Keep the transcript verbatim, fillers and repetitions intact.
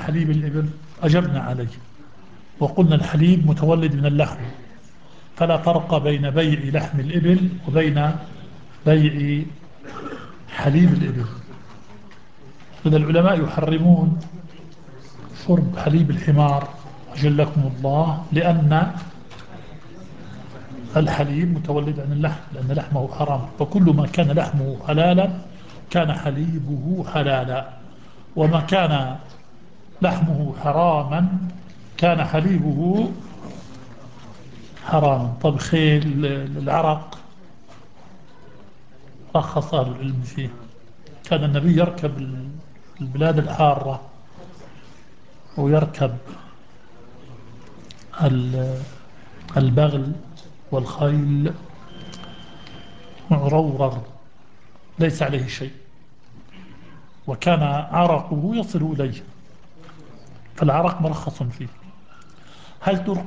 حليب الإبل؟ أجبنا عليه وقلنا الحليب متولد من اللحم، فلا فرق بين بيع لحم الإبل وبين بيع حليب الإبل. إذا العلماء يحرمون شرب حليب الحمار أجلكم الله، لأن الحليب متولد عن اللحم، لأن لحمه حرام، فكل ما كان لحمه حلالا كان حليبه حلالا، وما كان لحمه حراما كان حليبه حراما. طب خيل العرق رخص أهل العلم فيه. كان النبي يركب البلاد الحارة ويركب البغل والخيل معرورر ليس عليه شيء، وكان عرقه يصل إليه، فالعرق مرخص فيه. هل